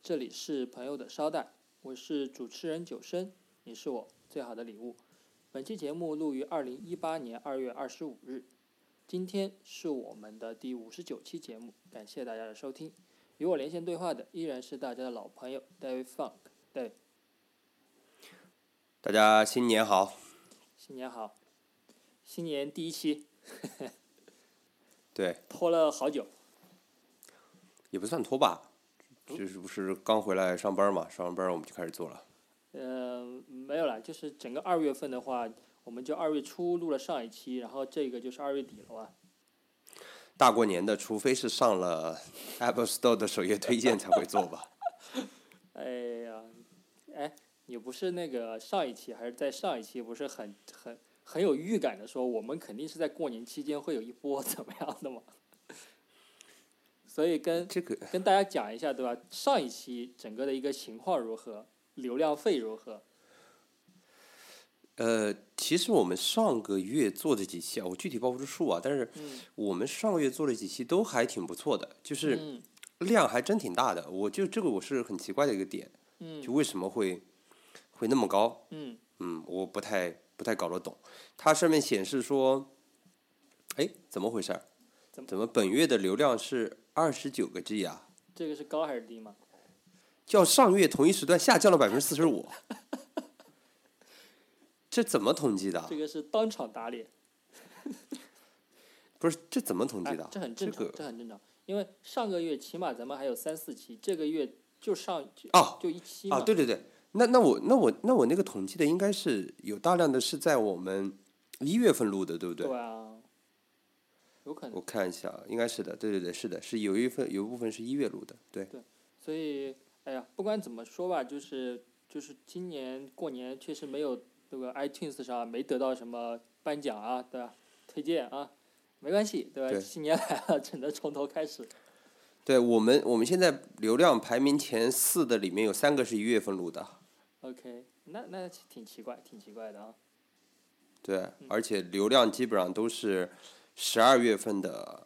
这里是朋友的捎带，我是主持人九生，你是我最好的礼物。本期节目录于2018年2月25日，今天是我们的第59期节目，感谢大家的收听。与我连线对话的依然是大家的老朋友 David Funk。David， 大家新年好！ 新年好，新年第一期， 对， 拖了好久， 也不算拖吧，就是不是刚回来上班嘛？上完班我们就开始做了。 没有啦，就是整个2月份的话，我们就2月初录了上一期，然后这个就是2月底了吧。 大过年的，除非是上了 Apple Store 的首页推荐才会做吧。 哎呀，哎，你不是那个上一期还是在上一期不是很有预感的说我们肯定是在过年期间会有一波怎么样的吗？所以跟大家讲一下，对吧？上一期整个的一个情况如何，流量费如何？ 其实我们上个月做的几期啊，我具体报不出数啊，但是我们上个月做的几期都还挺不错的，就是量还真挺大的。我是很奇怪的一个点，就为什么会那么高？我不太搞得懂。它上面显示说，哎，怎么回事？怎么本月的流量是29个 G 啊？ 这个是高还是低吗？ 较上月同一时段下降了45%。这怎么统计的？ 这个是当场打脸。 不是，这怎么统计的？ 这很正常，这很正常。因为上个月起码咱们还有3-4期，这个月就一期嘛。 啊，对对对，那我那个统计的应该是有大量的是在我们1月份录的，对不对？ 对啊，有可能。 我看一下，应该是的，对对对，是的，是有一部分是1月录的，对。 对，所以哎呀，不管怎么说吧，就是今年过年确实没有这个 iTunes 上没得到什么颁奖啊，对吧？推荐啊，没关系，对吧？ 对， 新年来了，只能从头开始。 对我们现在流量排名前4的里面有3个是1月份录的。 OK， 那挺奇怪的啊。 对，而且流量基本上都是12月份的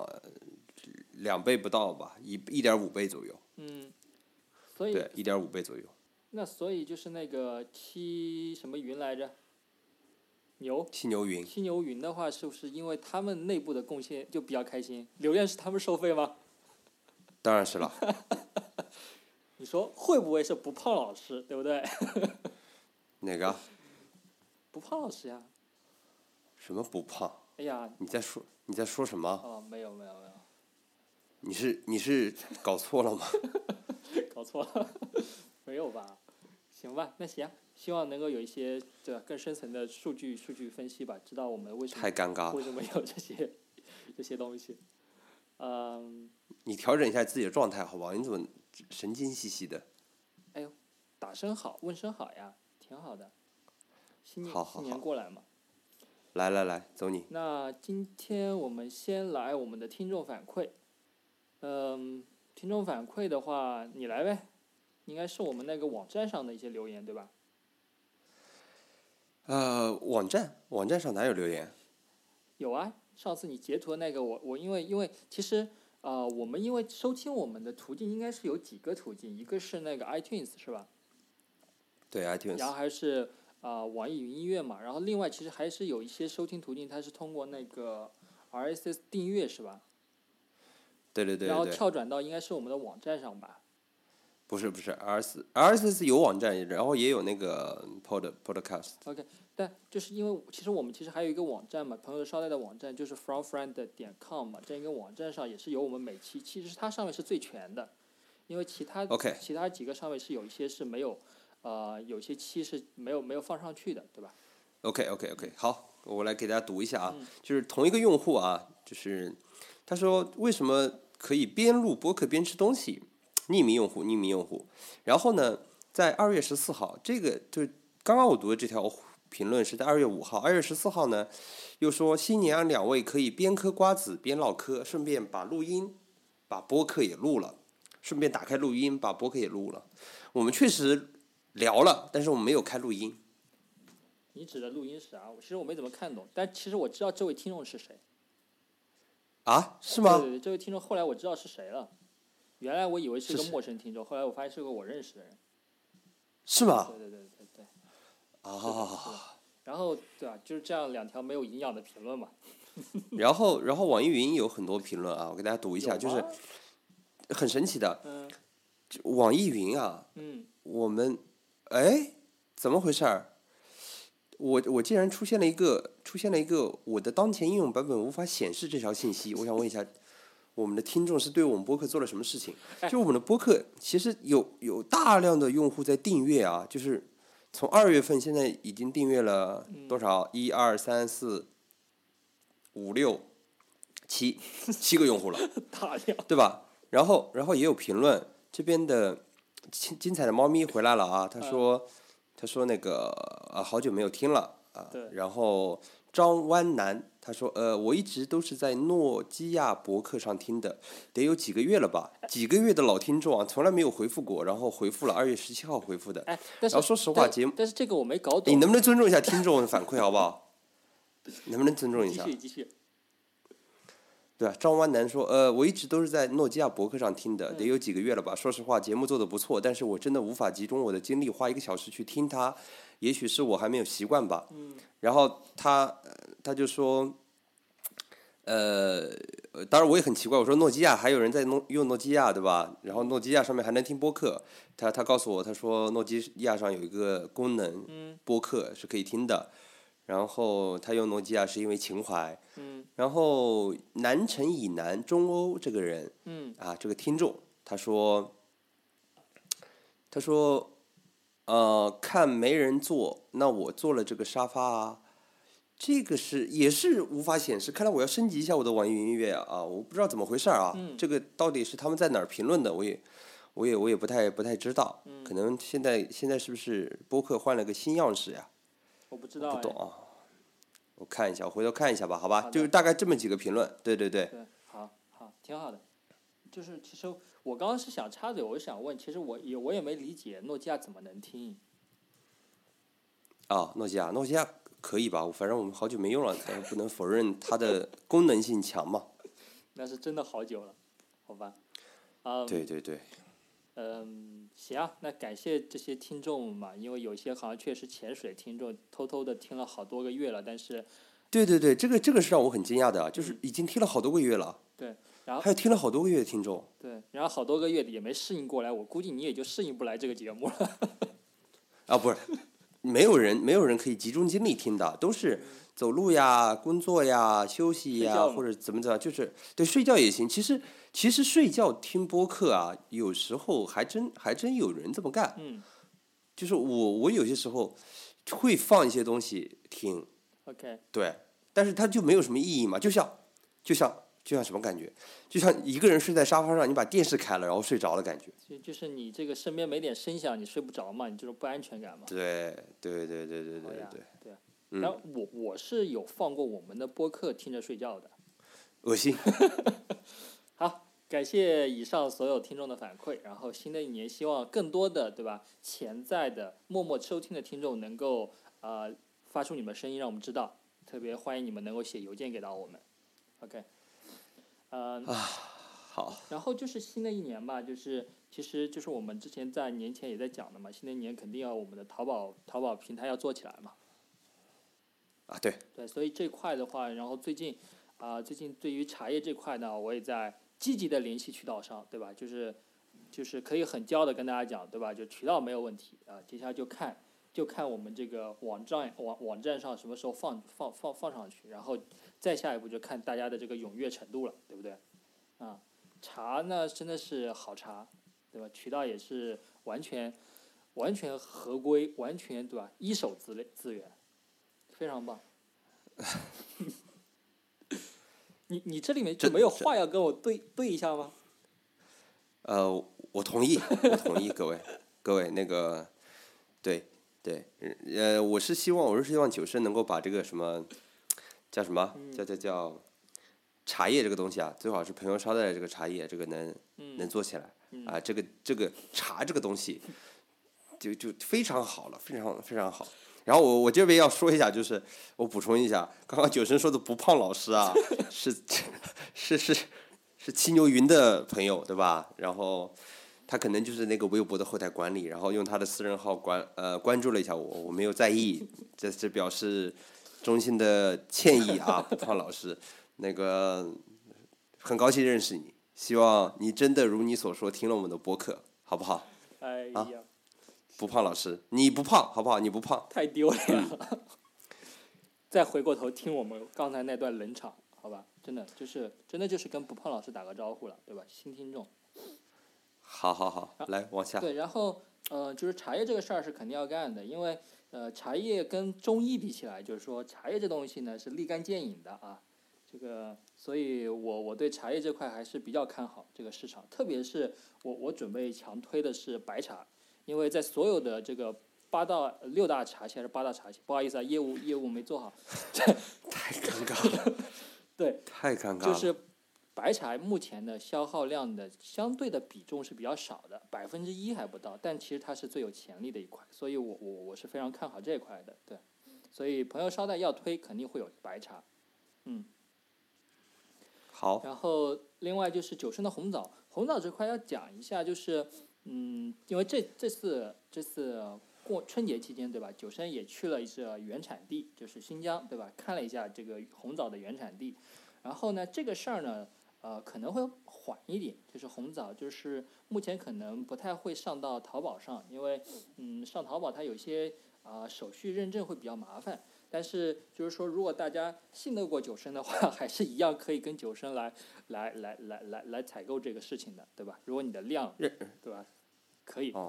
2倍不到吧，1.5倍左右。 所以对，1.5倍左右。 那所以就是那个七什么云来着？ 七牛云。 七牛云的话，是不是因为他们内部的贡献就比较开心？流量是他们收费吗？ 当然是了。 你说会不会是不胖老师，对不对？ 哪个？ 不胖老师呀。 什么不胖？ 哎呀， 你在说什么？ 哦，没有。 你是搞错了吗？ 搞错了，没有吧？行吧，那行，希望能够有一些对吧更深层的数据分析吧，知道我们为什么太尴尬了， 为什么有这些东西。 你调整一下自己的状态好不好？你怎么神经兮兮的？ 哎呦，打声好，问声好呀，挺好的。新年过来嘛。 来，走你。 那今天我们先来我们的听众反馈。听众反馈的话，你来呗。应该是我们那个网站上的一些留言，对吧？ 网站上哪有留言？ 有啊，上次你截图的那个我因为其实我们因为收听我们的途径应该是有几个途径，一个是那个 iTunes 是吧？ 对 iTunes。 然后还是网易云音乐嘛，然后另外其实还是有一些收听途径，它是通过那个 RSS 订阅是吧？ 对。 然后跳转到应该是我们的网站上吧？ 不是 RSS 有网站，然后也有那个 podcast。 OK， 但就是因为其实我们还有一个网站嘛，朋友捎带的网站就是 fromfriend.com 嘛，这样一个网站上也是有我们每期，其实它上面是最全的，因为其他几个上面是有一些是没有，有些期是没有放上去的，对吧 OK， 好，我来给大家读一下啊，就是同一个用户啊，就是他说为什么可以边录播客边吃东西？匿名用户，然后呢，在2月14号，这个就是刚刚我读的这条评论是在2月5号，2月14号呢，又说新年2位可以边嗑瓜子边唠嗑，顺便把播客也录了，顺便打开录音把播客也录了。我们确实聊了，但是我们没有开录音。 你指的录音是啥？其实我没怎么看懂，但其实我知道这位听众是谁。 啊？是吗？ 对，这位听众后来我知道是谁了。 原来我以为是个陌生听众，后来我发现是个我认识的人。 是吗？ 对对对对对。 啊。 然后对吧？就是这样2条没有营养的评论嘛。 然后网易云有很多评论啊，我给大家读一下，就是很神奇的。网易云啊，我们怎么回事儿？我竟然出现了一个我的当前应用版本无法显示这条信息。我想问一下，我们的听众是对我们播客做了什么事情？就我们的播客其实有大量的用户在订阅啊，就是从2月份现在已经订阅了多少？1、2、3、4、5、6、7个用户了， 大量， 对吧？然后也有评论，这边的精彩的猫咪回来了啊，他说那个好久没有听了啊。然后张湾南他说我一直都是在诺基亚博客上听的，得有几个月了吧，几个月的老听众啊，从来没有回复过，然后回复了2月17号回复的。 然后说实话，节目但是这个我没搞懂， 你能不能尊重一下听众的反馈好不好？能不能尊重一下？ 继续。 对啊，张湾南说，我一直都是在诺基亚博客上听的，得有几个月了吧。说实话，节目做得不错，但是我真的无法集中我的精力花1个小时去听它，也许是我还没有习惯吧。然后他就说，当然我也很奇怪，我说诺基亚还有人在用诺基亚对吧？然后诺基亚上面还能听播客，他告诉我，他说诺基亚上有一个功能，播客是可以听的。然后他用诺基亚是因为情怀，然后南城以南中欧这个人，这个听众他说，看没人坐，那我坐了这个沙发啊，这个也是无法显示，看来我要升级一下我的网易云音乐啊，我不知道怎么回事啊，这个到底是他们在哪儿评论的，我也不太知道，可能现在是不是播客换了个新样式呀？ 我不知道， 不懂啊，我看一下，我回头看一下吧，好吧，就是大概这么几个评论，对， 好，挺好的。就是其实我刚刚是想插嘴，我想问，其实我也没理解诺基亚怎么能听。 诺基亚可以吧？反正我们好久没用了，但不能否认它的功能性强嘛。 那是真的好久了，好吧？ 对。 行啊，那感谢这些听众嘛，因为有些好像确实潜水听众偷偷的听了好多个月了，但是， 对，这个是让我很惊讶的，就是已经听了好多个月了， 对，然后还有听了好多个月的听众， 对，然后好多个月也没适应过来，我估计你也就适应不来这个节目了。 不是，没有人可以集中精力听的，都是走路呀、工作呀、休息呀，或者怎么着，就是对睡觉也行。其实睡觉听播客啊，有时候还真有人这么干。就是我有些时候会放一些东西听。 OK。 对，但是它就没有什么意义嘛，就像什么感觉？就像一个人睡在沙发上，你把电视开了，然后睡着了感觉。 就是你这个身边没点声响，你睡不着嘛，你这种不安全感嘛。 对。 然后我是有放过我们的播客听着睡觉的。 恶心。 好，感谢以上所有听众的反馈。然后新的一年，希望更多的对吧，潜在的默默收听的听众能够发出你们声音，让我们知道。特别欢迎你们能够写邮件给到我们。OK。 好。 然后就是新的一年吧，其实就是我们之前在年前也在讲的嘛，新的一年肯定要我们的淘宝平台要做起来嘛。 对。 对，所以这块的话，然后最近对于茶叶这块呢，我也在积极的联系渠道商，对吧？就是可以很骄傲的跟大家讲，对吧？就渠道没有问题啊，接下来就看我们这个网站上什么时候放上去，然后再下一步就看大家的这个踊跃程度了，对不对？茶呢真的是好茶，对吧？渠道也是完全合规，完全对吧？一手资源，非常棒。你这里面就没有话要跟我对一下吗？ 我同意，各位那个，对，我是希望九生能够把这个什么叫什么叫茶叶这个东西啊，最好是朋友捎带的这个茶叶，这个能做起来啊，这个茶这个东西就非常好了，非常好。然后我这边要说一下，就是我补充一下，刚刚九生说的不胖老师啊，是是骑牛云的朋友，对吧？然后他可能就是那个微博的后台管理，然后用他的私人号关注了一下我，我没有在意，这表示衷心的歉意啊，不胖老师，那个很高兴认识你，希望你真的如你所说听了我们的播客，好不好？ 哎呀， 不胖老师，你不胖好不好？你不胖， 太丢脸了。再回过头听我们刚才那段冷场，好吧，真的就是跟不胖老师打个招呼了，对吧？新听众。 好，来往下。 对，然后就是茶叶这个事儿是肯定要干的，因为茶叶跟中医比起来，就是说茶叶这东西呢是立竿见影的啊，这个，所以我对茶叶这块还是比较看好这个市场，特别是我准备强推的是白茶，因为在所有的这个6大茶系还是8大茶系，不好意思啊，业务没做好， 太尴尬了， 对， 太尴尬了。 就是白茶目前的消耗量的相对的比重是比较少的，1%还不到，但其实它是最有潜力的一块，所以我是非常看好这一块的，对，所以朋友捎带要推肯定会有白茶， 好。 然后另外就是九升的红枣，红枣这块要讲一下，就是因为这次过春节期间，对吧？九升也去了一次原产地，就是新疆，对吧？看了一下这个红枣的原产地，然后呢，这个事儿呢，可能会缓一点，就是红枣，就是目前可能不太会上到淘宝上，因为上淘宝它有些手续认证会比较麻烦。但是就是说，如果大家信得过九升的话，还是一样可以跟九升来采购这个事情的，对吧？如果你的量，对吧？可以。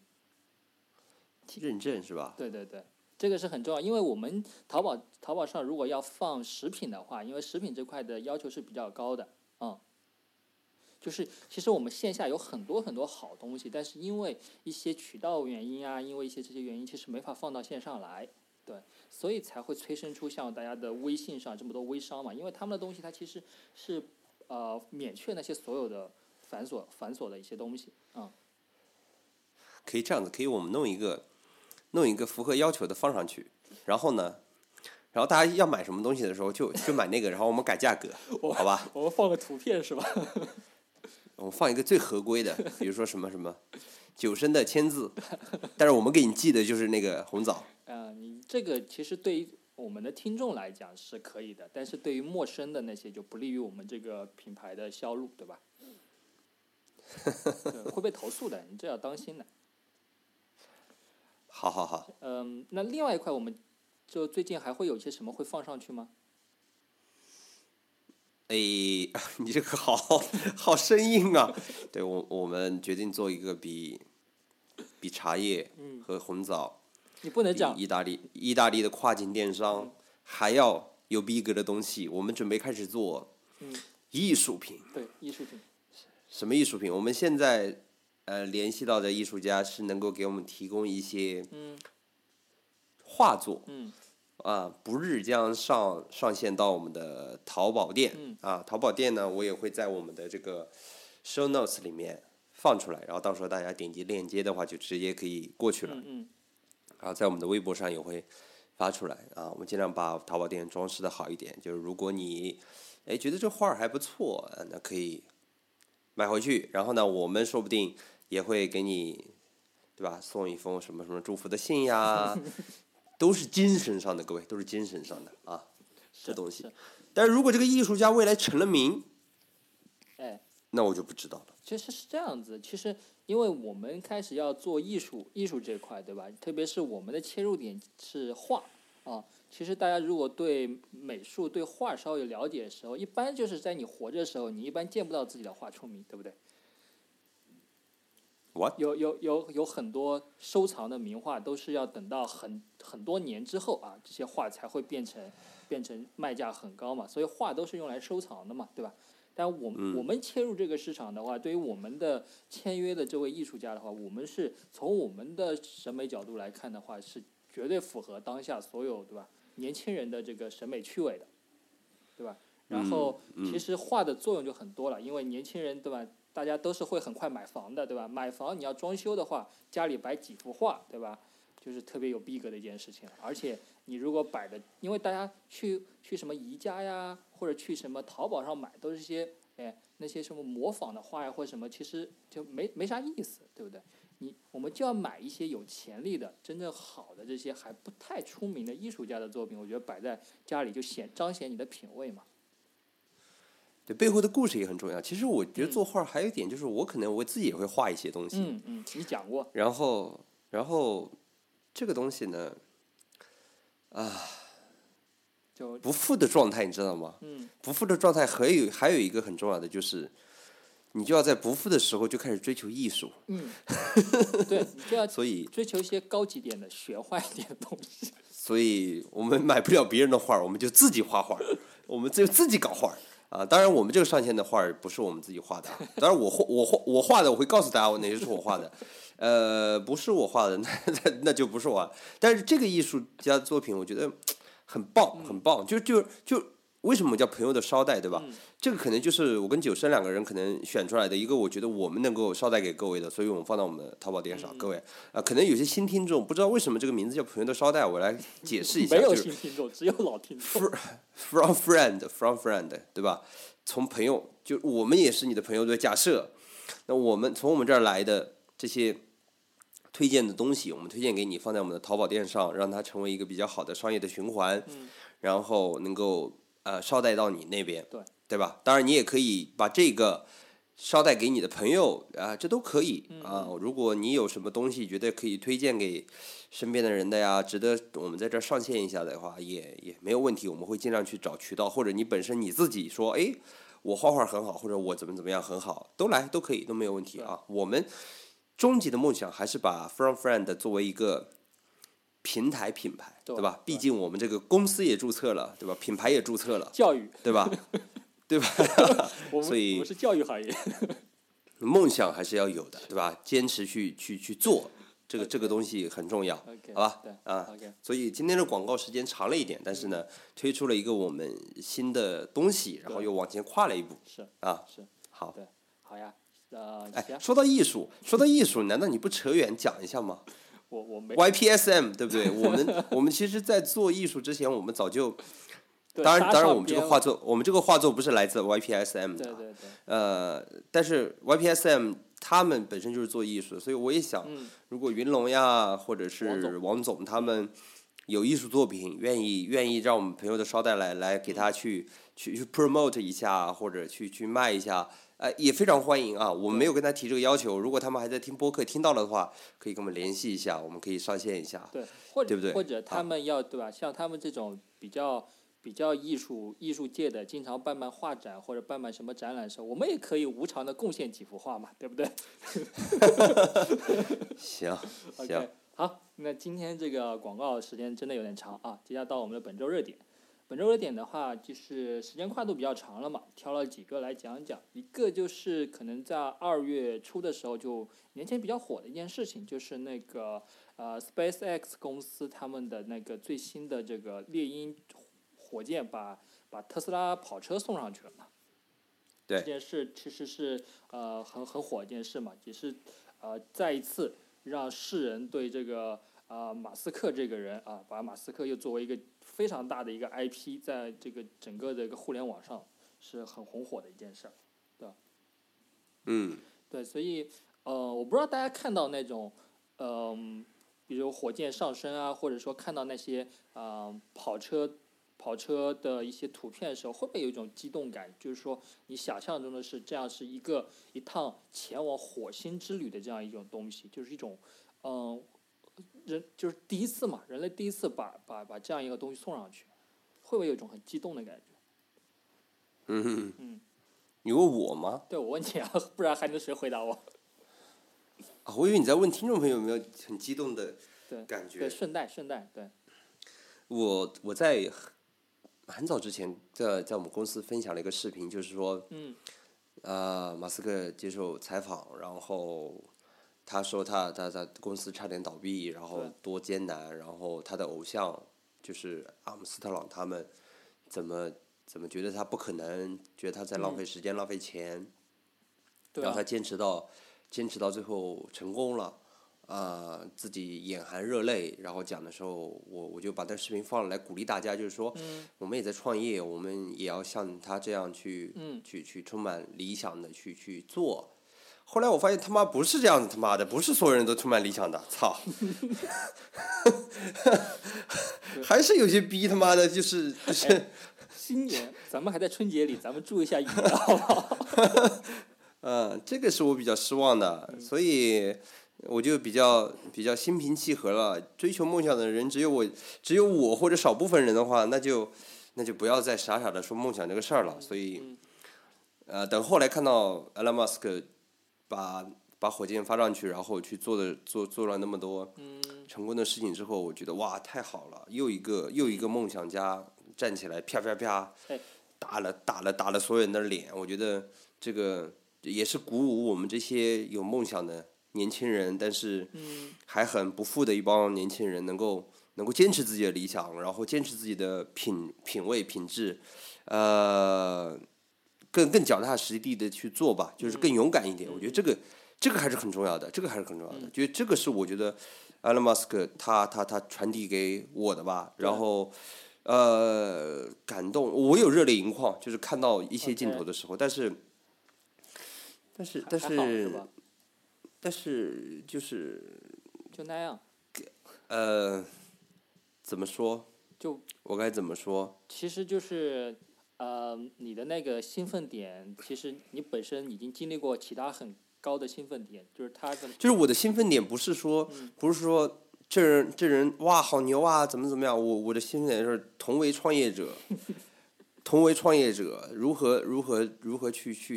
认证是吧？ 对，这个是很重要，因为我们淘宝上如果要放食品的话，因为食品这块的要求是比较高的，就是其实我们线下有很多好东西，但是因为一些渠道原因啊，因为一些这些原因，其实没法放到线上来。对，所以才会催生出像大家的微信上这么多微商嘛，因为他们的东西它其实是免去那些所有的繁琐的一些东西， 可以这样子，可以我们弄一个符合要求的放上去，然后呢，然后大家要买什么东西的时候就买那个，然后我们改价格，好吧？ 我们放个图片是吧？ 我们放一个最合规的，比如说什么九升的签字，但是我们给你寄的就是那个红枣。 你这个其实对于我们的听众来讲是可以的，但是对于陌生的那些就不利于我们这个品牌的销路，对吧？对，会被投诉的，你这要当心的。 好。 那另外一块，我们就最近还会有一些什么会放上去吗？ 你这个好生硬啊！对，我们决定做一个比茶叶和红枣， 你不能讲意大利的跨境电商还要有逼格的东西。我们准备开始做艺术品。 对，艺术品。 什么艺术品？我们现在联系到的艺术家是能够给我们提供一些画作。不日将上线到我们的淘宝店。淘宝店呢，我也会在我们的这个 show notes 里面放出来，然后到时候大家点击链接的话，就直接可以过去了。然后在我们的微博上也会发出来我们尽量把淘宝店装饰的好一点。就是如果你觉得这画还不错，那可以买回去，然后呢，我们说不定也会给你，对吧？送一封什么祝福的信呀。都是精神上的，各位都是精神上的这东西。但是如果这个艺术家未来成了名，那我就不知道了。 其实是这样子，其实因为我们开始要做艺术这块，对吧？特别是我们的切入点是画其实大家如果对美术、对画稍微有了解的时候，一般就是在你活着的时候，你一般见不到自己的画出名，对不对？有很多收藏的名画都是要等到很多年之后这些画才会变成卖价很高嘛，所以画都是用来收藏的嘛，对吧？但我们切入这个市场的话，对于我们的签约的这位艺术家的话，我们是从我们的审美角度来看的话，是绝对符合当下所有，对吧？年轻人的这个审美趣味的，对吧？然后其实画的作用就很多了，因为年轻人，对吧？大家都是会很快买房的，对吧？买房你要装修的话，家里摆几幅画，对吧？就是特别有逼格的一件事情。而且你如果摆的，因为大家去什么宜家呀，或者去什么淘宝上买，都是一些那些什么模仿的画呀或者什么，其实就没啥意思，对不对？我们就要买一些有潜力的、真正好的这些还不太出名的艺术家的作品，我觉得摆在家里就彰显你的品味嘛。 对，背后的故事也很重要。其实我觉得作画还有一点就是，我可能我自己也会画一些东西。 你讲过。 然后这个东西呢， 就不富的状态，你知道吗？不富的状态还有一个很重要的就是，你就要在不富的时候就开始追求艺术。 对，你就要所以追求一些高级点的、玄幻一点的东西。 所以我们买不了别人的画，我们就自己画画，我们就自己搞画。当然，我们这个上线的画不是我们自己画的。当然我画的，我会告诉大家哪些是我画的。不是我画的，那就不是我。但是这个艺术家作品，我觉得很棒，很棒。就为什么叫朋友的捎带，对吧？这个可能就是我跟九生两个人可能选出来的一个，我觉得我们能够捎带给各位的，所以我们放到我们的淘宝店上。各位可能有些新听众不知道为什么这个名字叫朋友的捎带，我来解释一下。 没有新听众，只有老听众。 From friend，对吧？从朋友，就我们也是你的朋友的假设。那我们从我们这儿来的这些推荐的东西，我们推荐给你，放在我们的淘宝店上，让它成为一个比较好的商业的循环，然后能够捎带到你那边，对吧？当然，你也可以把这个捎带给你的朋友这都可以如果你有什么东西觉得可以推荐给身边的人的呀，值得我们在这儿上线一下的话，也没有问题，我们会尽量去找渠道，或者你本身你自己说，我画画很好，或者我怎么样很好，都可以，都没有问题啊。我们终极的梦想还是把 From Friend 作为一个平台品牌，对吧？毕竟我们这个公司也注册了，对吧？品牌也注册了， 教育， 对吧？对吧？所以我们是教育行业， 梦想还是要有的，对吧？坚持去做，这个东西很重要，好吧？所以今天的广告时间长了一点，但是呢，推出了一个我们新的东西，然后又往前跨了一步， 是好， 对，好呀。 说到艺术，难道你不扯远讲一下吗？ 我没 YPSM 对不对？我们其实，在做艺术之前，我们早就，当然，我们这个画作不是来自 YPSM 的， 对。 但是 YPSM 他们本身就是做艺术的，所以我也想，如果云龙呀，或者是王总他们有艺术作品，愿意让我们朋友的捎带来给他去 promote 一下，或者去卖一下。也非常欢迎啊！我们没有跟他提这个要求。如果他们还在听播客，听到了的话，可以跟我们联系一下，我们可以上线一下， 对不对？ 对不或者他们要对吧？像他们这种比较艺术界的，经常办画展或者办什么展览的时候，我们也可以无偿的贡献几幅画嘛，对不对？ 行 ，OK， 好，那今天这个广告时间真的有点长啊，接下来到我们的本周热点。本周热点的话，就是时间跨度比较长了嘛，挑了几个来讲讲。一个就是可能在2月初的时候，就年前比较火的一件事情，就是那个SpaceX 公司他们的那个最新的这个猎鹰火箭把特斯拉跑车送上去了嘛。 对。 这件事其实是很火一件事嘛，也是再一次让世人对这个马斯克这个人把马斯克又作为一个非常大的一个 IP， 在这个整个的一个互联网上是很红火的一件事，对吧？对，所以我不知道大家看到那种比如火箭上升啊，或者说看到那些跑车的一些图片的时候，会不会有一种激动感？就是说，你想象中的是这样，是一趟前往火星之旅的这样一种东西，就是一种就是第一次嘛，人类第一次把这样一个东西送上去，会不会有一种很激动的感觉？ 你问我吗？ 对，我问你啊，不然还能谁回答我？ 我以为你在问听众朋友有没有很激动的感觉。 对，顺带，对。 我在很早之前在我们公司分享了一个视频，就是说，马斯克接受采访，然后他说他公司差点倒闭，然后多艰难，然后他的偶像就是阿姆斯特朗他们怎么觉得他不可能，觉得他在浪费时间、浪费钱，然后他坚持到最后成功了， 自己眼含热泪，然后讲的时候，我就把那视频放来鼓励大家，就是说，我们也在创业，我们也要像他这样去充满理想的去做。后来我发现他妈不是这样子，他妈的不是所有人都充满理想的，操！还是有些逼他妈的，就是新年咱们还在春节里，咱们注意一下语言好不好？ 这个是我比较失望的，所以我就比较心平气和了。追求梦想的人只有我或者少部分人的话，那就不要再傻傻的说梦想这个事儿了。所以，等后来看到 Elon Musk 把火箭发上去，然后去做了那么多成功的事情之后，我觉得哇太好了，又一个梦想家站起来，啪啪啪，打了所有人的脸。我觉得这个也是鼓舞我们这些有梦想的年轻人，但是还很不富的一帮年轻人，能够坚持自己的理想，然后坚持自己的品味品质，更脚踏实地的去做吧，就是更勇敢一点。我觉得这个还是很重要的，觉得这个是我觉得 Elon Musk 他传递给我的吧。然后感动，我有热泪盈眶，就是看到一些镜头的时候，但是就是就那样。 怎么说？我该怎么说？ 其实就是你的那个兴奋点，其实你本身已经经历过其他很高的兴奋点，就是他的。 就是我的兴奋点不是说这人哇好牛啊，怎么样？我的兴奋点是同为创业者，如何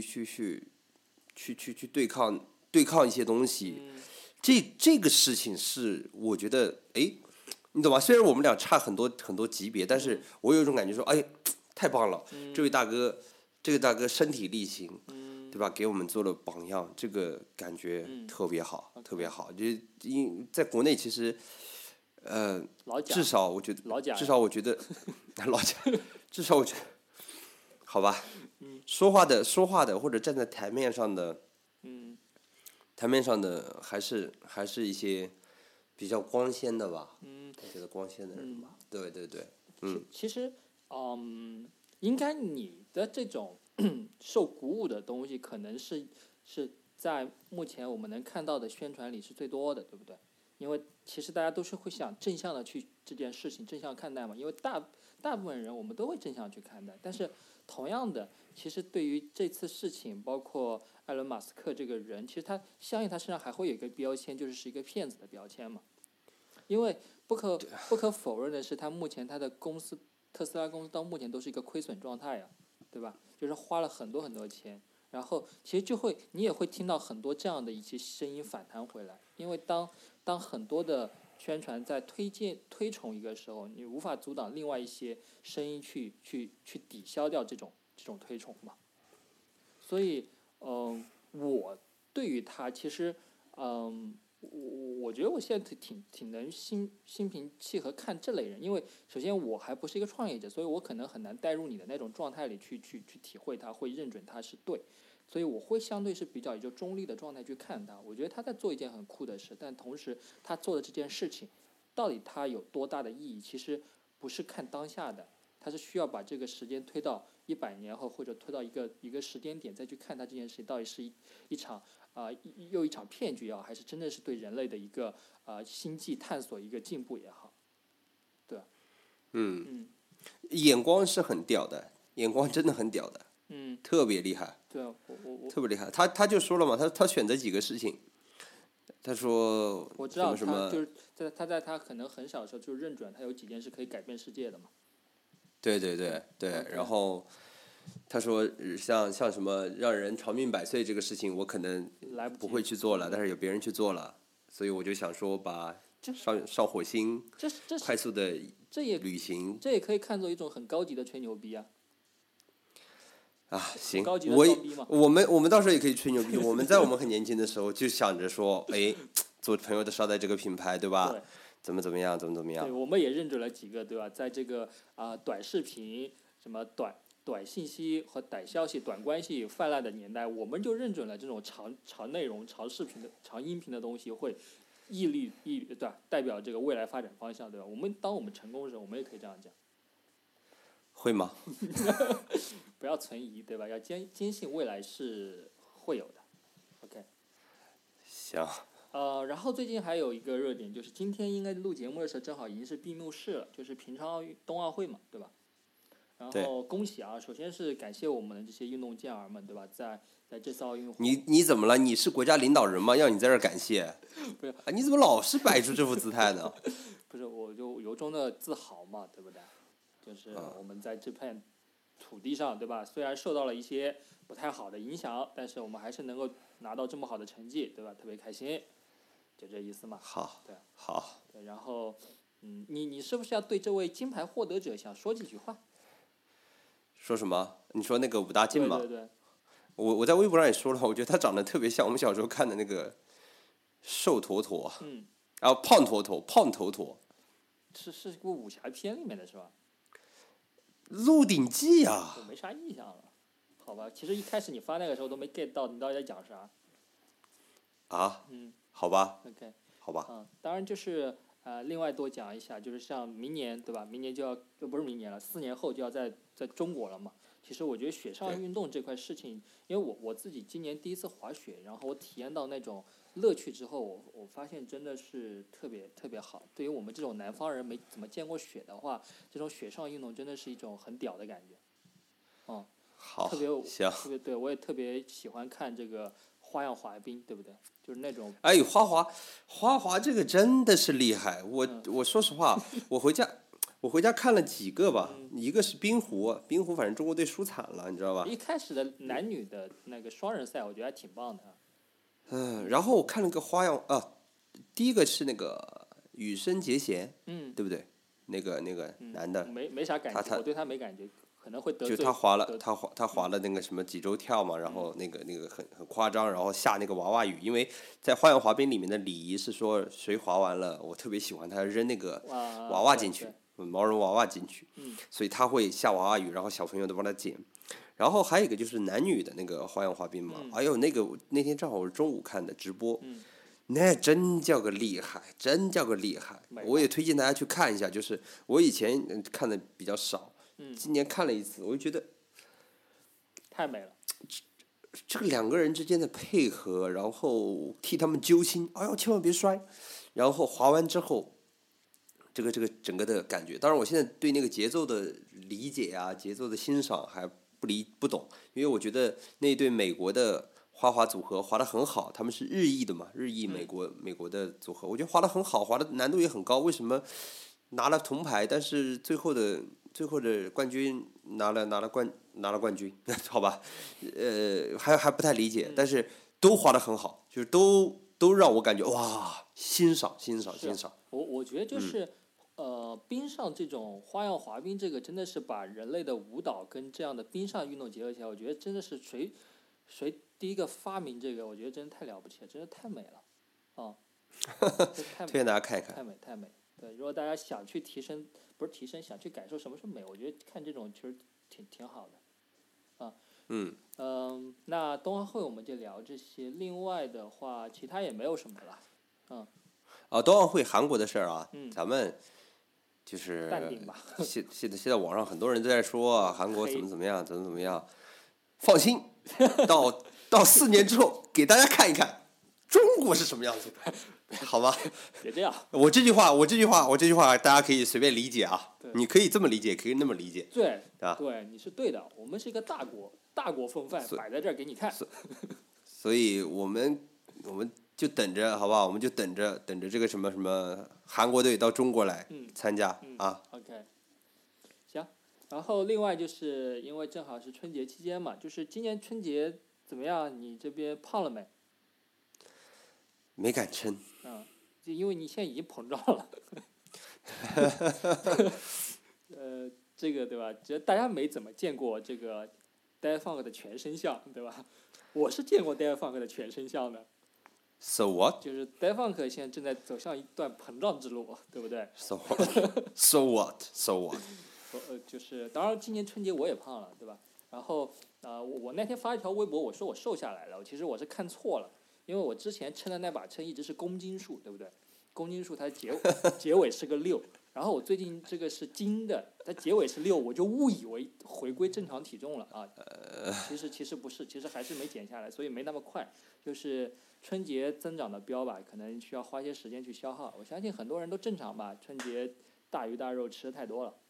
去对抗一些东西。这个事情是我觉得你懂吗？虽然我们俩差很多级别，但是我有一种感觉说，太棒了，这个大哥身体力行，对吧？给我们做了榜样，这个感觉特别好，特别好。就在国内其实，至少我觉得老贾，好吧，说话的或者站在台面上的，还是一些比较光鲜的吧，我觉得光鲜的人吧，对， 其实，应该你的这种受鼓舞的东西，可能是在目前我们能看到的宣传里是最多的，对不对？因为其实大家都是会想正向的去这件事情正向看待嘛，因为大部分人我们都会正向去看待，但是同样的，其实对于这次事情，包括埃隆·马斯克这个人，其实他相信他身上还会有一个标签，就是一个骗子的标签嘛。因为不可否认的是，他目前他的公司特斯拉公司到目前都是一个亏损状态呀，对吧？就是花了很多钱，然后其实你也会听到很多这样的一些声音反弹回来，因为当很多的宣传在推崇一个时候，你无法阻挡另外一些声音去抵消掉这种推崇嘛。所以我对于他其实我觉得我现在挺能心平气和看这类人，因为首先我还不是一个创业者，所以我可能很难带入你的那种状态里去体会他，会认准他是对，所以我会相对是比较一个中立的状态去看他。我觉得他在做一件很酷的事，但同时他做的这件事情到底他有多大的意义，其实不是看当下的，他是需要把这个时间推到100年后，或者推到一个时间点再去看他这件事情到底是一场又一场骗局也好，还是真的是对人类的一个星际探索一个进步也好，对吧？ 眼光是很屌的，眼光真的很屌的，特别厉害。 对啊，我特别厉害。他就说了嘛，他选择几个事情，他说我知道什么他就是在他可能很小的时候就认准他有几件事可以改变世界的嘛。 对，然后他说像什么让人长命100岁这个事情，我可能不会去做了，但是有别人去做了，所以我就想说把上火星快速的旅行， 这也可以看作一种很高级的吹牛逼啊。 行， 我们到时候也可以吹牛逼。我们很年轻的时候就想着说，做朋友的捎带这个品牌，对吧？ 对， 怎么样？ 对，我们也认准了几个，对吧？在这个短视频、什么短信息和短消息、短关系泛滥的年代，我们就认准了这种长内容、长视频的、长音频的东西会对吧？代表这个未来发展方向，对吧？当我们成功的时候，我们也可以这样讲。 会吗？ 不要存疑，对吧？要坚信未来是会有的。OK。 行。 然后最近还有一个热点，就是今天应该录节目的时候，正好已经是闭幕式了，就是平昌冬奥会嘛，对吧？然后恭喜啊！首先是感谢我们的这些运动健儿们，对吧？在这次奥运会， 你怎么了？你是国家领导人吗？要你在这儿感谢？ 不是啊，你怎么老是摆出这副姿态呢？ 不是，我就由衷的自豪嘛，对不对？就是我们在这片土地上，对吧？虽然受到了一些不太好的影响，但是我们还是能够拿到这么好的成绩，对吧？特别开心，就这意思嘛。 好。 对。 好。 对，然后，你是不是要对这位金牌获得者想说几句话？ 说什么？你说那个武大靖吗？ 对对对。 我在微博上也说了，我觉得他长得特别像我们小时候看的那个瘦坨坨，然后胖坨坨、胖头坨。 是部武侠片里面的是吧？ 鹿鼎记啊。 我没啥印象了，好吧。其实一开始你发那个时候都没 get 到你到底在讲啥。 啊。好吧。 OK。 好吧。 当然就是另外多讲一下，就是像明年对吧？明年就不是明年了，4年后就要在中国了嘛。其实我觉得雪上运动这块事情，因为我自己今年第一次滑雪，然后我体验到那种乐趣之后，我发现真的是特别特别好。对于我们这种南方人没怎么见过雪的话，这种雪上运动真的是一种很屌的感觉。 好。 特别行。 特别对，我也特别喜欢看这个花样滑冰，对不对？就是那种。 哎，花滑这个真的是厉害。我说实话，我回家看了几个吧，一个是冰壶，反正中国队输惨了，你知道吧？ 一开始的男女的那个双人赛，我觉得还挺棒的。 然后我看了个花样啊，第一个是那个羽生结弦，对不对？那个男的， 没啥感觉，我对他没感觉，可能会得罪。 就他滑了那个什么济州跳嘛，然后那个很夸张，然后下那个娃娃雨，因为在花样滑冰里面的礼仪是说谁滑完了，我特别喜欢他扔那个娃娃进去。毛绒娃娃进去，所以他会下娃娃雨，然后小朋友都帮他捡。然后还有一个就是男女的那个花样滑冰嘛，哎呦，那个那天正好是中午看的直播，那真叫个厉害，真叫个厉害。我也推荐大家去看一下，就是我以前看的比较少，今年看了一次，我就觉得太美了。 这个两个人之间的配合，然后替他们揪心，哎呦，千万别摔。然后滑完之后。这个整个的感觉，当然我现在对那个节奏的理解啊，节奏的欣赏还不懂，因为我觉得那一对美国的花滑组合滑得很好，他们是日裔的嘛，日裔美国的组合，我觉得滑得很好，滑的难度也很高，为什么拿了铜牌，但是最后的冠军拿了冠军，好吧，还不太理解，但是都滑得很好，就是都让我感觉哇，欣赏。 我觉得就是。冰上这种花样滑冰，这个真的是把人类的舞蹈跟这样的冰上运动结合起来，我觉得真的是谁第一个发明这个，我觉得真的太了不起了，真的太美了， 推荐大家看一看， 太美。对，如果大家想去不是提升，想去感受什么是美，我觉得看这种其实挺好的，那冬奥会我们就聊这些，另外的话其他也没有什么了， 冬奥会韩国的事儿啊，咱们。就是淡定吧。 现在网上很多人都在说韩国怎么样，放心，到4年之后给大家看一看中国是什么样子的，好吧？ 别这样。 我这句话大家可以随便理解啊，你可以这么理解，可以那么理解。 对，你是对的，我们是一个大国风范摆在这儿给你看。 所以我们就等着，好不好？我们就等着这个什么韩国队到中国来参加啊。 OK， 行。然后另外就是因为正好是春节期间嘛，就是今年春节怎么样？你这边胖了没？ 没敢称。 就因为你现在已经膨胀了。这个对吧？觉得大家没怎么见过这个 Daft Punk 的全身像，对吧？我是见过 Daft Punk 的全身像的。 So what？ 就是 Daft Punk 现在正在走向一段膨胀之路，对不对 ？So what？So what？So what？ 就是当然今年春节我也胖了，对吧？然后我那天发一条微博，我说我瘦下来了，其实我是看错了， 因为我之前称的那把秤一直是公斤数，对不对？公斤数它结尾是个6，然后我最近这个是斤的，它结尾是6，我就误以为回归正常体重了啊。其实不是，其实还是没减下来，所以没那么快。就是春节增长的标吧，可能需要花些时间去消耗。我相信很多人都正常吧，春节大鱼大肉吃的太多了，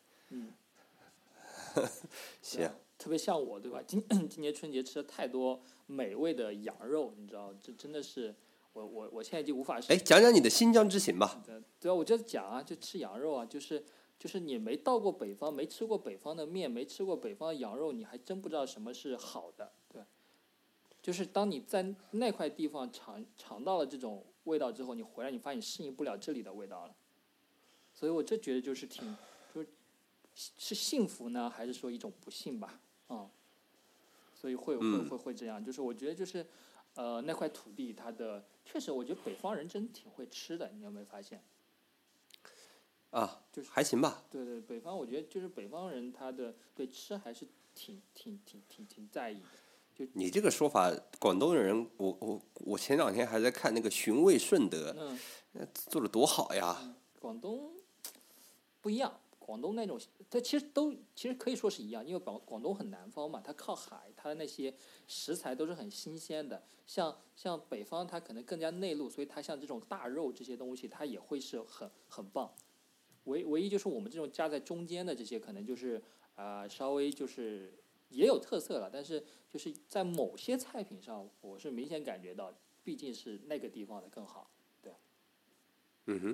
行。 特别像我，对吧？今年春节吃的太多美味的羊肉，你知道，这真的是我现在已经无法。 哎，讲讲你的新疆之行吧。 对啊，我就讲啊，就吃羊肉啊，就是你没到过北方，没吃过北方的面，没吃过北方的羊肉，你还真不知道什么是好的，对。就是当你在那块地方尝到了这种味道之后，你回来你发现你适应不了这里的味道了，所以我就觉得就是是幸福呢，还是说一种不幸吧？所以会这样，就是我觉得就是那块土地它的确实，我觉得北方人真挺会吃的，你有没有发现？ 啊， 就是还行吧。 对，北方我觉得就是北方人他的对吃还是挺在意的。 你这个说法，广东人，我前2天还在看那个寻味顺德，做的多好呀。 广东不一样，广东那种，它其实可以说是一样，因为广东很南方嘛，它靠海，它的那些食材都是很新鲜的。像北方，它可能更加内陆，所以它像这种大肉这些东西，它也会是很棒。唯一就是我们这种夹在中间的这些，可能就是稍微就是也有特色了，但是就是在某些菜品上，我是明显感觉到，毕竟是那个地方的更好，对。对，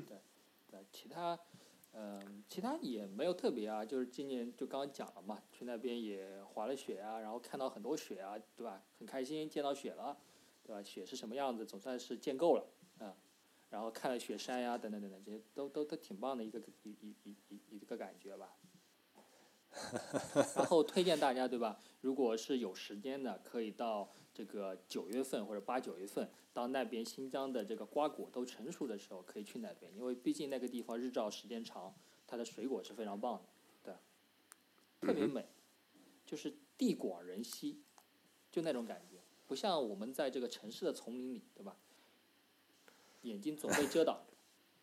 其他也没有特别啊，就是今年就刚刚讲了嘛，去那边也滑了雪啊，然后看到很多雪啊，对吧？很开心见到雪了，对吧？雪是什么样子，总算是见够了，然后看了雪山呀，等等，这些都挺棒的一个感觉吧。然后推荐大家，对吧？如果是有时间的，可以到这个9月份或者8、9月份，到那边新疆的这个瓜果都成熟的时候，可以去那边，因为毕竟那个地方日照时间长，它的水果是非常棒的，对，特别美，就是地广人稀，就那种感觉，不像我们在这个城市的丛林里，对吧？眼睛总被遮挡着。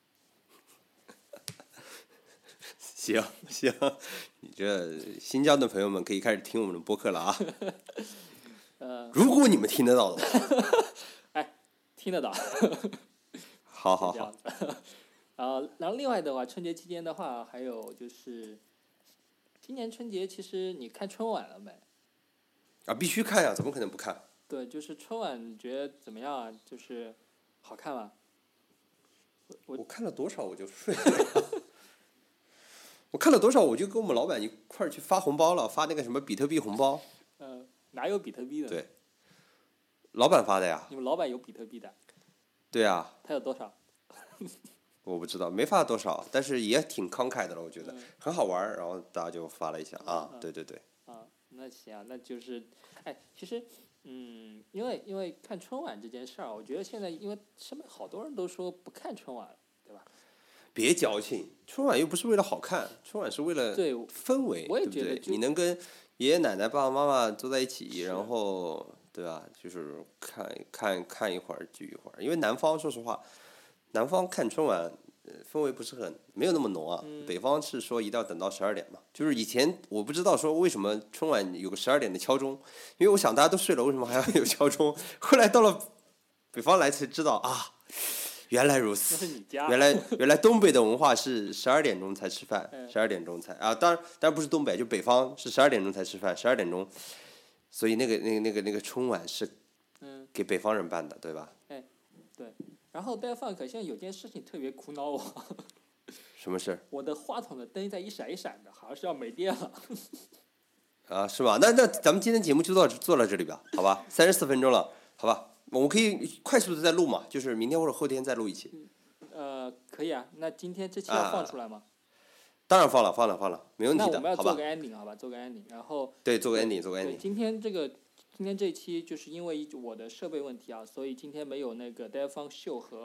行，你这新疆的朋友们可以开始听我们的播客了啊。如果你们听得到的话， 哎，听得到。 好。 然后另外的话，春节期间的话，还有就是今年春节，其实你看春晚了没？ 啊，必须看呀，怎么可能不看？ 对，就是春晚，你觉得怎么样啊？就是好看吗？ 我看了多少我就睡了。我看了多少，我就跟我们老板一块儿去发红包了，发那个什么比特币红包。 哪有比特币的？ 对，老板发的呀。 你们老板有比特币的？ 对啊。 他有多少？ 我不知道，没发多少，但是也挺慷慨的了，我觉得很好玩，然后大家就发了一下啊，对。 那行啊，那就是，其实，因为看春晚这件事儿，我觉得现在因为身边好多人都说不看春晚了，对吧？ 别矫情，春晚又不是为了好看，春晚是为了氛围， 我也觉得对不对？你能跟爷爷奶奶、爸爸妈妈坐在一起，然后对吧？就是看一会儿，聚一会儿。因为南方，说实话，南方看春晚，氛围不是没有那么浓啊。北方是说一定要等到12点嘛，就是以前我不知道说为什么春晚有个12点的敲钟，因为我想大家都睡了，为什么还要有敲钟？后来到了北方来才知道啊。原来如此，原来东北的文化是12点钟才吃饭，12点钟才啊，当然不是东北，就北方是12点钟才吃饭，12点钟，所以那个春晚是给北方人办的，对吧？ 对。然后大家放可现在有件事情特别苦恼我。 什么事？ 我的话筒的灯在一闪一闪的，好像是要没电了。 啊，是吧？那咱们今天节目就做到这里吧，好吧？34分钟了，好吧？我们可以快速的再录嘛，就是明天或者后天再录一期。 可以啊。那今天这期要放出来吗？ 当然放了，没问题的，好吧？ 那我们要做个 ending， 好吧？做个 ending， 然后对，做个 ending。 今天这一期就是因为我的设备问题啊，所以今天没有那个 Dave Fang Show 和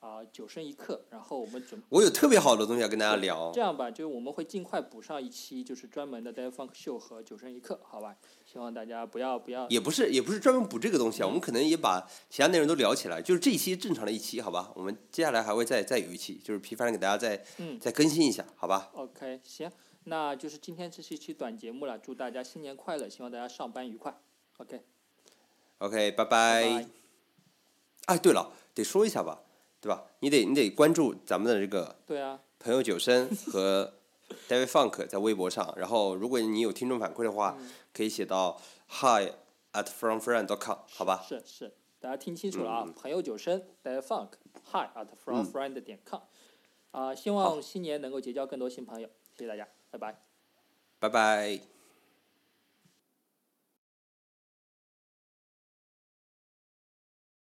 9声一刻，然后我们我有特别好的东西要跟大家聊。 这样吧，就是我们会尽快补上一期，就是专门的 Daft Funk 秀和9声一刻，好吧？希望大家不要。 也不是专门补这个东西啊，我们可能也把其他内容都聊起来，就是这一期正常的一期，好吧？我们接下来还会再有一期，就是频繁的给大家再更新一下，好吧 ？OK， 行，那就是今天这是一期短节目了，祝大家新年快乐，希望大家上班愉快。OK， 拜拜。哎，对了，得说一下吧，对吧？你得关注咱们的这个朋友9声和 David Funk 在微博上，然后如果你有听众反馈的话，可以写到 hi@fromfriend.com 好吧？ 是，大家听清楚了啊！朋友9声 David Funk hi@fromfriend.com 希望新年能够结交更多新朋友，谢谢大家，拜拜。 拜拜。